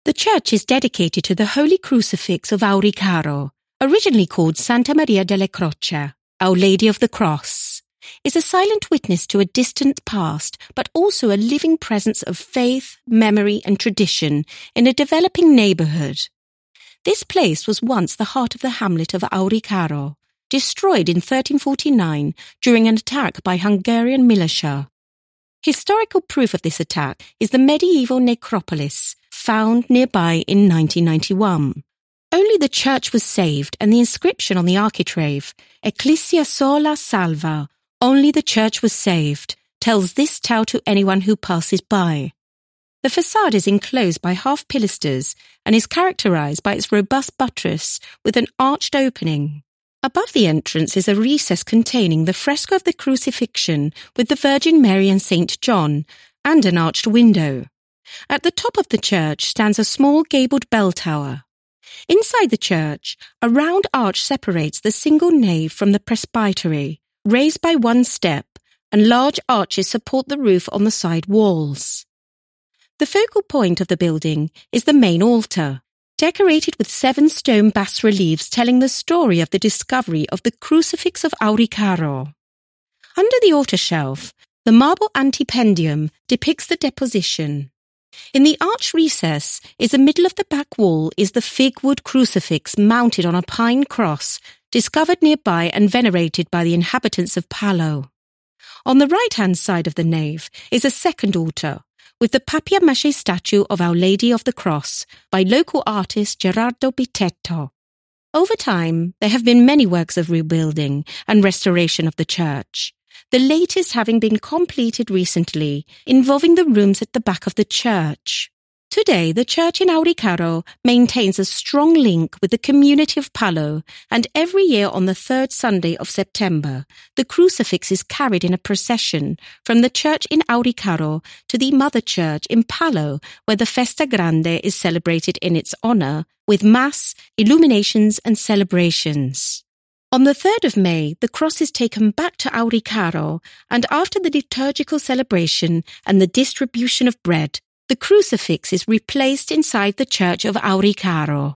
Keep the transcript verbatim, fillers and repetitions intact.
The church is dedicated to the Holy Crucifix of Auricaro, originally called Santa Maria delle Croce, Our Lady of the Cross, is a silent witness to a distant past, but also a living presence of faith, memory and tradition in a developing neighbourhood. This place was once the heart of the hamlet of Auricaro, destroyed in thirteen forty-nine during an attack by Hungarian militia. Historical proof of this attack is the medieval necropolis, found nearby in nineteen ninety-one. Only the church was saved, and the inscription on the architrave, Ecclesia sola salva, only the church was saved, tells this tale to anyone who passes by. The facade is enclosed by half pilasters and is characterized by its robust buttress with an arched opening. Above the entrance is a recess containing the fresco of the Crucifixion with the Virgin Mary and Saint John, and an arched window. At the top of the church stands a small gabled bell tower. Inside the church, a round arch separates the single nave from the presbytery, raised by one step, and large arches support the roof on the side walls. The focal point of the building is the main altar, decorated with seven stone bas-reliefs telling the story of the discovery of the Crucifix of Auricaro. Under the altar shelf, the marble antependium depicts the deposition. In the arch recess is the middle of the back wall is the fig-wood crucifix mounted on a pine cross, discovered nearby and venerated by the inhabitants of Palo. On the right-hand side of the nave is a second altar, with the papier-mâché statue of Our Lady of the Cross by local artist Gerardo Bitetto. Over time, there have been many works of rebuilding and restoration of the church, the latest having been completed recently, involving the rooms at the back of the church. Today, the church in Auricaro maintains a strong link with the community of Palo, and every year on the third Sunday of September, the crucifix is carried in a procession from the church in Auricaro to the mother church in Palo, where the Festa Grande is celebrated in its honour, with mass, illuminations and celebrations. On the third of May, the cross is taken back to Auricaro, and after the liturgical celebration and the distribution of bread, the crucifix is replaced inside the church of Auricaro.